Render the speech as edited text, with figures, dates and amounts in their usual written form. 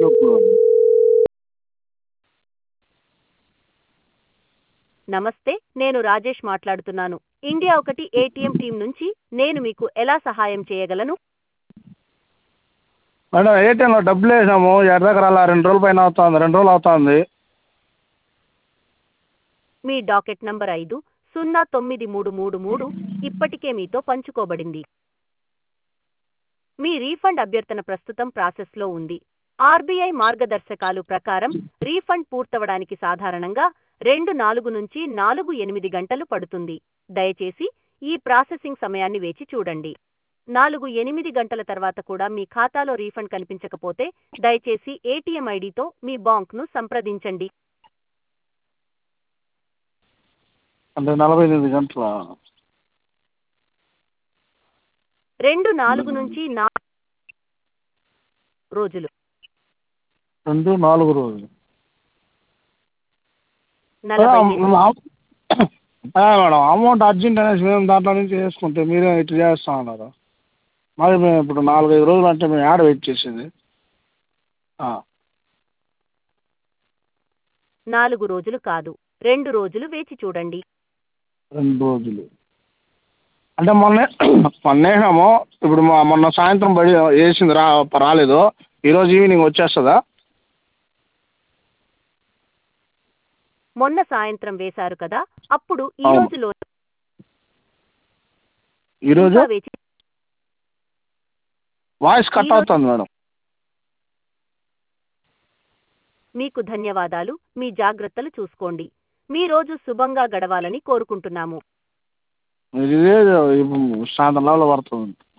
నమస్తే, నేను రాజేష్ మాట్లాడుతున్నాను. ఇండియా ఒకటి ఏటీఎం టీం నుంచి నేను మీకు ఎలా సహాయం చేయగలను? మేడం ఏటీఎంలో డబ్బులు వేసాము ఎడ దగ్గర అలా 2 రోజుల పైన అవుతుంది, 2 రోజులు అవుతుంది. మీ డాకెట్ నంబర్ 509333 ఇప్పటికే మీతో పంచుకోబడింది. మీ రీఫండ్ అభ్యర్థన ప్రస్తుతం ప్రాసెస్లో ఉంది. ఆర్బీఐ మార్గదర్శకాలు ప్రకారం రీఫండ్ పూర్తవడానికి సాధారణంగా 4 నుంచి 8 గంటలు పడుతుంది. దయచేసి ఈ ప్రాసెసింగ్ సమయాన్ని వేచి చూడండి. 8 గంటల తర్వాత కూడా మీ ఖాతాలో రీఫండ్ కనిపించకపోతే దయచేసి ఏటీఎం ఐడితో మీ బ్యాంక్ను సంప్రదించండి. అంటే 48 గంటల 4 నుంచి 4 రోజులు. 4 రోజులు 48 మేడం అమౌంట్ అర్జెంట్ అనేసి మేము దాంట్లో నుంచి వేసుకుంటే మీరే ఇట్లా చేస్తా ఉన్నారు. మరి మేము ఇప్పుడు 4-5 రోజులు అంటే మేము యాడ్ వెయిట్ చేసేది. 4 రోజులు కాదు, 2 రోజులు వేచి చూడండి. 2 రోజులు అంటే మొన్న వేసినాము. ఇప్పుడు మొన్న సాయంత్రం వేసింది రాలేదు. ఈరోజు ఈవినింగ్ వచ్చేస్తుందా? మొన్న సాయంత్రం వేశారు కదా, అప్పుడు ఈ అవును. రోజులో ఈరోజు ఇంకా వేచి వాయిస్ కట్ ఈరోజు అవుతుంది మేడం. మీకు ధన్యవాదాలు. మీ జాగ్రత్తలు చూసుకోండి. మీ రోజు శుభంగా గడవాలని కోరుకుంటున్నాము. ఇదే సాయంత్రం లోపల పడుతుంది.